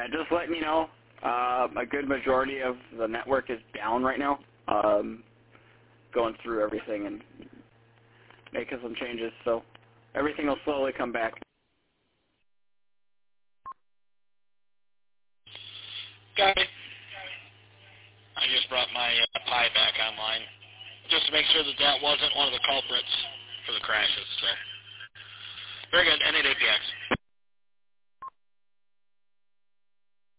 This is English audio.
Yeah, just letting you know, a good majority of the network is down right now. Going through everything and making some changes, so everything will slowly come back. Got it. I just brought my Pi back online just to make sure that that wasn't one of the culprits for the crashes. So very good. N8APX.